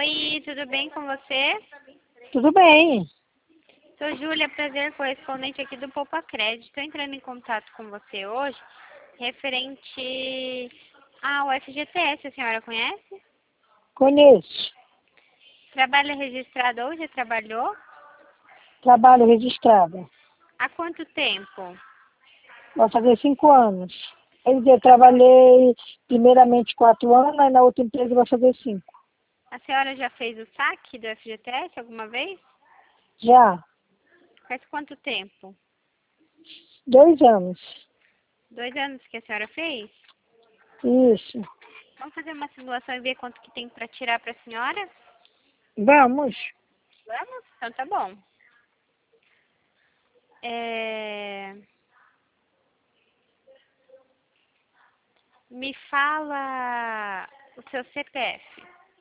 Oi, tudo bem com você? Tudo bem. Sou Júlia, prazer, correspondente aqui do Poupa Crédito. Estou entrando em contato com você hoje, referente ao FGTS, a senhora conhece? Conheço. Trabalha registrado ou já trabalhou? Trabalho registrada. Há quanto tempo? Vai fazer 5 anos. Eu trabalhei primeiramente 4 anos, aí na outra empresa vai fazer 5. A senhora já fez o saque do FGTS alguma vez? Já, Faz quanto tempo? 2 anos. 2 anos que a senhora fez? Isso. Vamos fazer uma simulação e ver quanto que tem para tirar para a senhora? Vamos. Vamos? Então tá bom. Me fala o seu CPF.